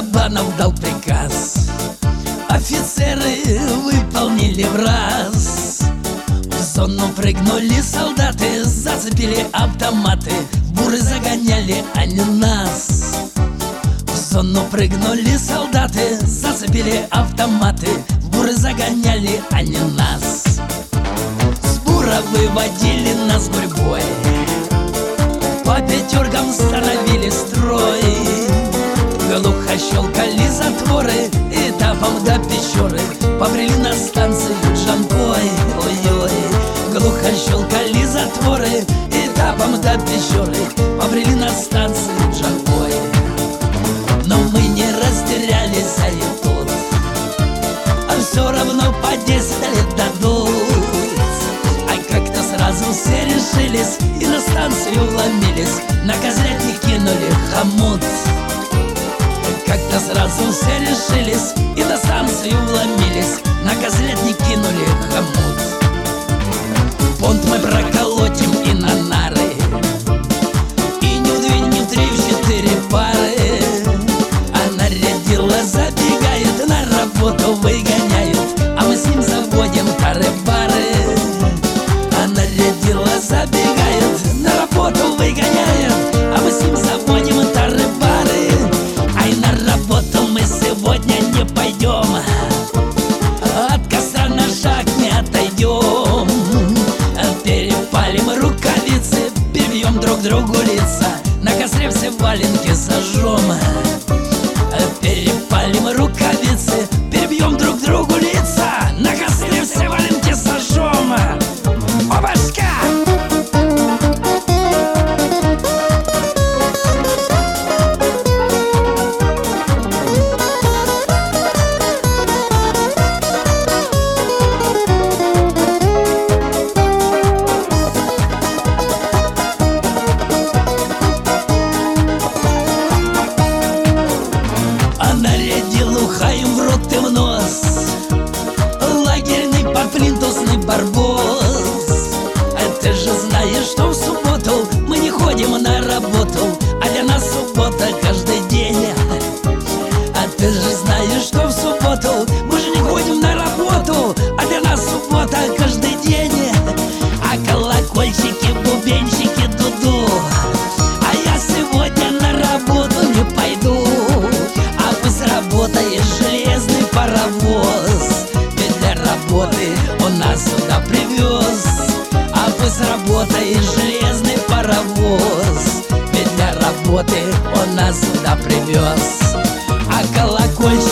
барабанов дал приказ. Офицеры выполнили в раз. В зону прыгнули солдаты, зацепили автоматы, в буры загоняли они нас. В зону прыгнули солдаты, зацепили автоматы, в буры загоняли они нас. С бура выводили нас гурьбой, по пятеркам становили строй. Глухо щелкали затворы, этапом до Печоры побрели на станцию Джанкой. Ой-ой, глухо щелкали затворы, этапом до Печоры побрели на станцию Джанкой. Но мы не растерялись, а и тут, а все равно по 10 лет дадут. А как-то сразу все решились и на станцию вломились, на Козлятник кинули хомут. Как-то сразу все решились и на станцию вломились, на Козлятник кинули хомут. Понт мы проколотим и на нары, и не в 2, не в 3, в 4 пары. А нарядила забегает, на работу выгоняет, а мы с ним заводим тары-бары. А нарядила забегает, на работу выгоняет, а мы с ним заводим тары-бары. Ай, на работу мы сегодня не пойдем, от костра на шаг не отойдем. Перепалим рукавицы, перебьем друг другу лица, на костре все валенки сожжем. Перепалим рукавицы, перебьем друг другу лица, на костре все валенки сожжем. Опашка! Хаим в рот и в нос, лагерный подплинтусный барбос. А ты же знаешь, что в субботу мы не ходим на работу, а для нас суббота каждый день. А ты же знаешь, что в субботу мы же не ходим на работу, а для нас суббота каждый день. А колокольчики, бубенчики, дуду, а я сегодня на работу не пойду. А вы сработаешь железный паровоз, ведь для работы он нас сюда привез. А вы сработаешь железный паровоз, ведь для работы он нас сюда привез. А колокольчик